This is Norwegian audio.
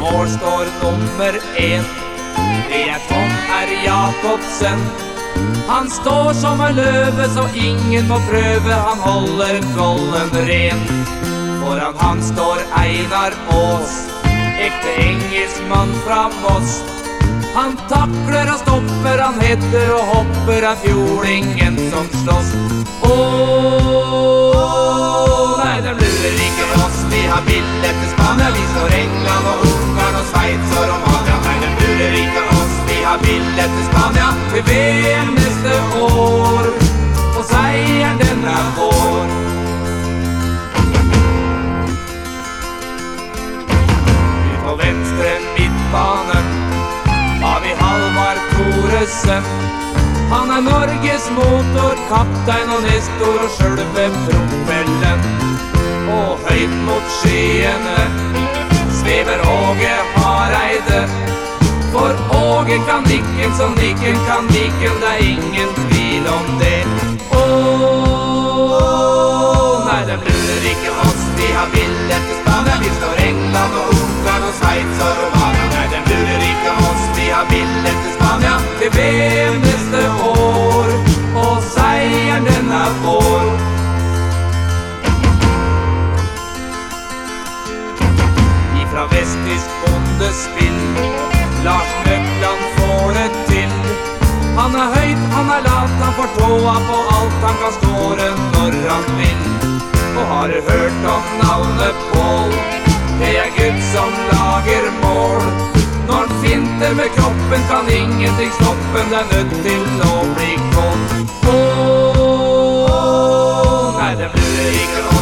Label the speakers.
Speaker 1: mål står nummer 1. Det Tom R. Jacobsen. Han står som en løve, så ingen må prøve. Han holder kollen ren. Foran han står Einar Aas, ekte engelskmann fra Moss. Han takler og stopper, han heter og hopper, er fjordingen som slåss. Nei, de lurer ikke oss, vi har billett til Spania. Vi står England og Ungarn og Sveits og Romania. Nei, de lurer ikke oss, vi har billett til Spania. Til VM neste år, og seieren den er vår. På venstre midtbane har vi Halvard Thoresen. Han er Norges motor, kaptein og nestor og sjølve propellen. Og høyt mot skyene svever Åge Hareide. For Åge kan nikken, så nikken kan nikken, det er ingen tvil om det. Nei, de lurer ikke oss, vi har billett til Spania. Vi står England og Ungarn og Sveits og Romania. Nei, de lurer ikke oss, vi har billett til Spania. Til VM neste år, og seieren den er vår. Ifra vesttysk bondespill, Lars Møkland får det til. Han er høyt, han er lat, han får tåa på alt. Han kan skåre når han vil. Og har du hørt om navnet Paul? Det er Gud som lager mål. Når han finter med kroppen, kan ingenting stoppe. Det er nødt til å bli gått. Nei, de lurer ikke oss.